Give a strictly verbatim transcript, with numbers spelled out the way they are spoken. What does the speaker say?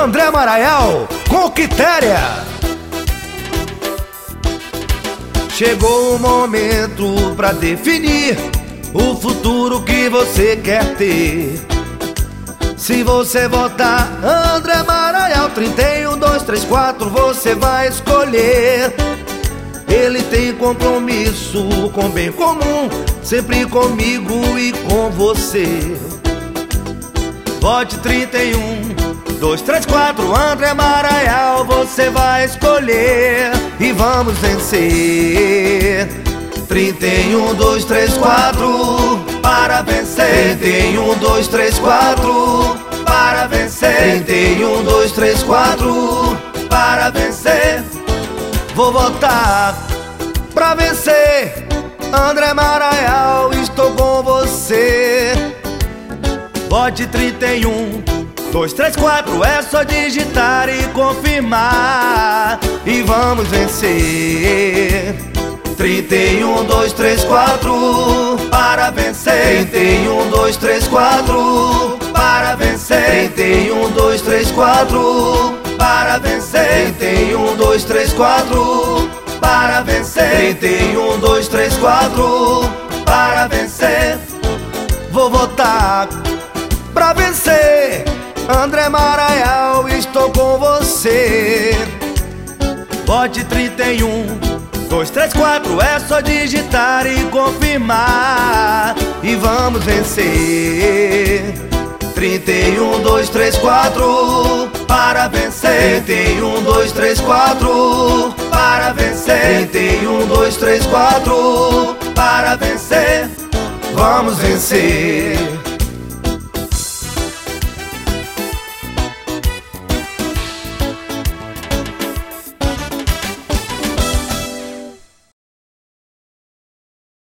André Maranhão com Quitéria. Chegou o momento pra definir o futuro que você quer ter. Se você votar André Maranhão, trinta e um, dois, três, quatro, você vai escolher. Ele tem compromisso com o bem comum, sempre comigo e com você. Vote trinta e um, dois, três, quatro, André Maranhão, você vai escolher e vamos vencer. trinta e um, dois, três, quatro, para vencer. trinta e um, dois, três, quatro, para vencer. trinta e um, dois, três, quatro, para vencer. Vou votar pra vencer. André Maranhão, estou com você. Vote trinta e um, dois, três, quatro, é só digitar e confirmar e vamos vencer. trinta e um, dois, três, quatro, para vencer. trinta e um, dois, três, quatro, para vencer. trinta e um, dois, três, quatro, para vencer. trinta e um, dois, três, quatro, para vencer. trinta e um, dois, três, quatro, para vencer. Vou votar pra vencer. André Maranhão, estou com você. Vote trinta e um, dois, três, quatro, é só digitar e confirmar e vamos vencer. trinta e um, dois, três, quatro, para vencer. trinta e um, dois, três, quatro, para vencer. trinta e um, dois, três, quatro, para vencer. Vamos vencer.